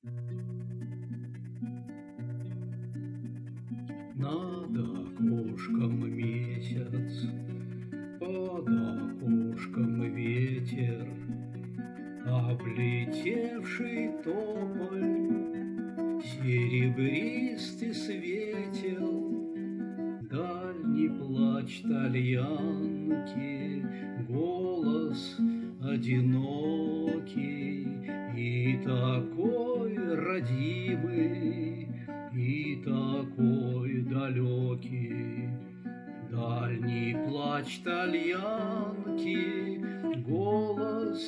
Над окошком месяц, под окошком ветер, облетевший тополь серебристый светел. Дальний плач тальянки, голос одинокий и такой родимый, и такой далекий. Дальний плач тальянки, голос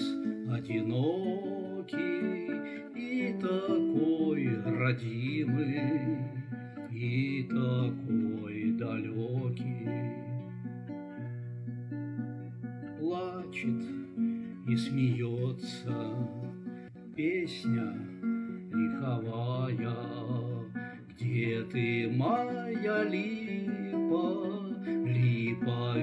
одинокий и такой родимый, и такой далекий. Плачет и смеется песня лиховая. Где ты, моя липа, липа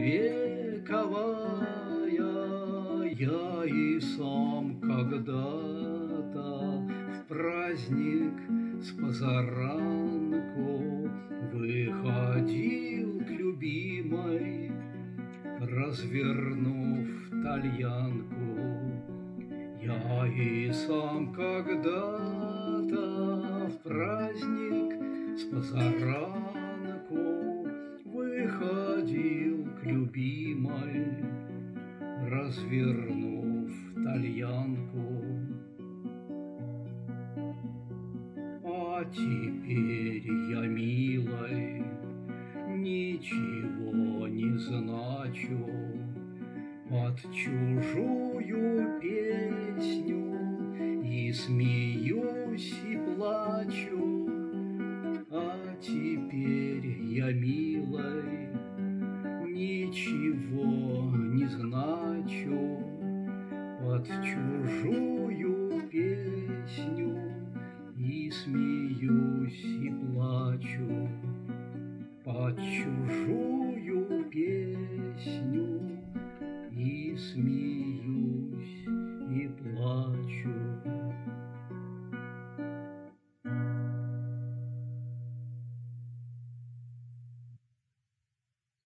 вековая? Я и сам когда-то в праздник с позаранку выходил к любимой, развернув тальянку. Я и сам когда-то в праздник с позаранку выходил к любимой, развернув тальянку. А теперь я, милой, ничего не значу, под чужую песню и смеюсь, и плачу. А теперь я, милой, ничего не значу, под чужую песню и смеюсь, и плачу. Под чужую